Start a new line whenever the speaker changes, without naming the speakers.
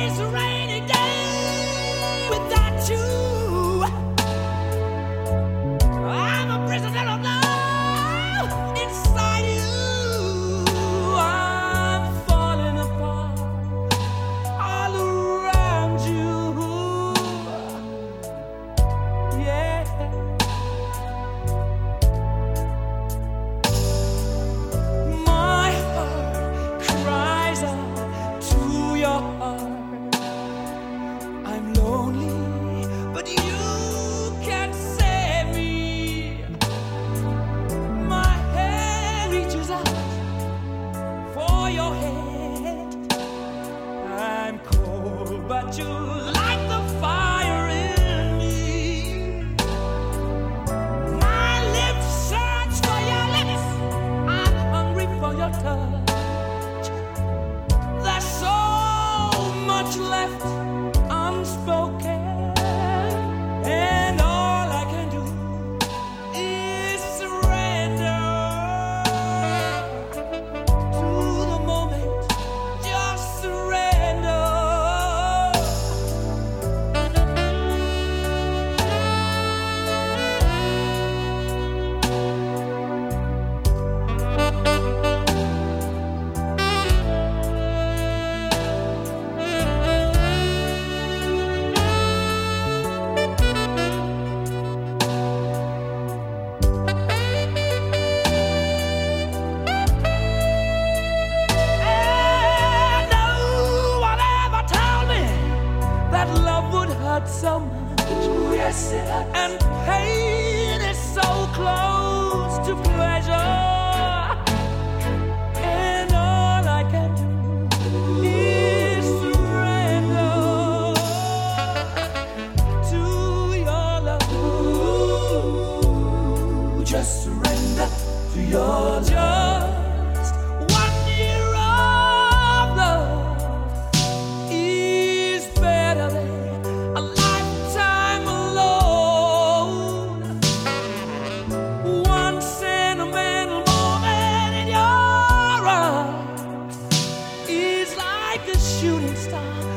it's a rainy day without you. I'm a prisoner of love inside you. I'm falling apart all around you. Yeah. My heart cries out to your heart. I'm lonely, but you can't save me. My hand reaches out for your hand. I'm cold, but you light the fire in me. My lips search for your lips. I'm hungry for your touch. There's so much left unspoken, and all I can do is surrender to the moment. Just surrender. And no one ever told me that love would hurt so much. Yes, it hurts. And pain is so close to pleasure. And all I can do is surrender to your love. Just surrender to your love. Just 1 year of love is better than a lifetime alone. One sentimental moment in your arms is like a shooting star